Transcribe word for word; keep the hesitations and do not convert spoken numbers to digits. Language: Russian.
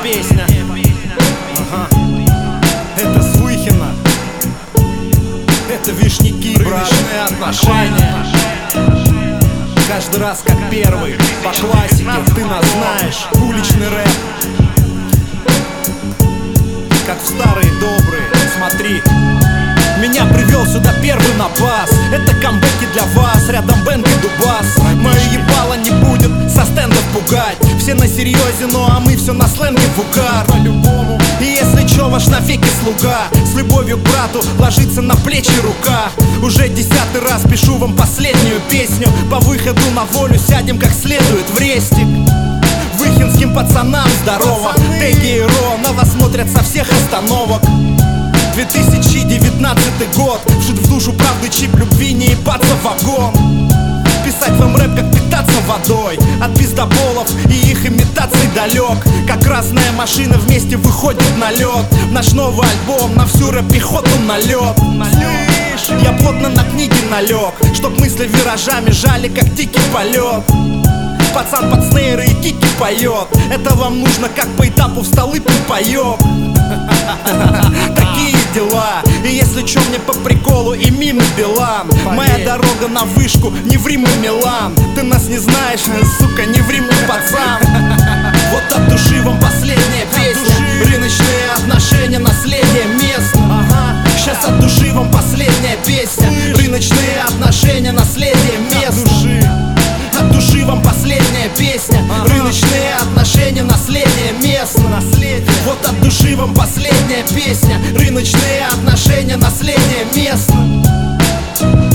песня. Ага. Это с Выхина. Это Вишняки, брат. Рыночные отношения. Каждый раз как первый. По классике, ты нас знаешь. Уличный рэп. Как в старые добрые. Смотри. Меня привел сюда первый на бас. Это камбэки для вас. Рядом Бэнк и Дубас. Мое ебало не будет со стендов пугать. Все на серьезе, ну а мы все на сленге в угар. По-любому. И если чё, ваш навеки слуга с любовью к брату ложится на плечи рука. Уже десятый раз пишу вам последнюю песню. По выходу на волю сядем как следует в рестик. Выхинским пацанам здорово. Теги и Ро на вас смотрят со всех остановок. две тысячи девятнадцатый год. Вшит в душу правды чип любви, не ебаться в вагон. Писать вам рэп, как питаться водой. От пиздоболов и их имитаций далек. Как красная машина вместе выходит на лед. Наш новый альбом на всю рэп-пехоту налет. Я плотно на книги налег, чтоб мысли виражами жали, как дикий полет. Пацан под снейры и кики поет. Это вам нужно, как по этапу в Столыпин поет. Такие дела. И если чё, мне по приколу и мимо Билан. Моя дорога на вышку, не в Рим и Милан. Ты нас не знаешь, сука, не в Рим, не пацан. Вот от души вам последняя песня. Рыночные отношения, наследие мест. Сейчас от души вам последняя песня. Рыночные отношения, наследие мест. От души вам последняя песня. Рыночные отношения, наследие местно. Вот от души вам последняя песня. Рыночные отношения, наследие местно.